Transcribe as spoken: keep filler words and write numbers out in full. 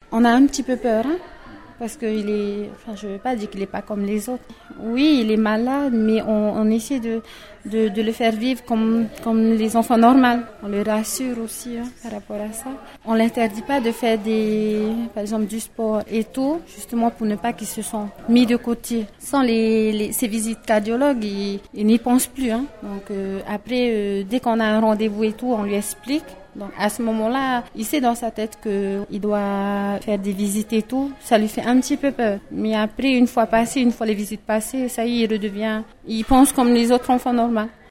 On a un petit peu peur, hein, parce qu'il est, enfin, je ne veux pas dire qu'il n'est pas comme les autres. Oui, il est malade, mais on, on essaie de, de, de le faire vivre comme, comme les enfants normaux. On le rassure aussi hein, par rapport à ça. On ne l'interdit pas de faire des, par exemple, du sport et tout, justement pour ne pas qu'il se sente mis de côté. Sans les, les, ces visites cardiologues, il, il n'y pense plus. Hein. Donc euh, après, euh, dès qu'on a un rendez-vous et tout, on lui explique. Donc à ce moment-là, il sait dans sa tête qu'il doit faire des visites et tout. Ça lui fait un petit peu peur. Mais après, une fois passé, une fois les visites passées, ça y est, il redevient... Il pense comme les autres enfants normaux.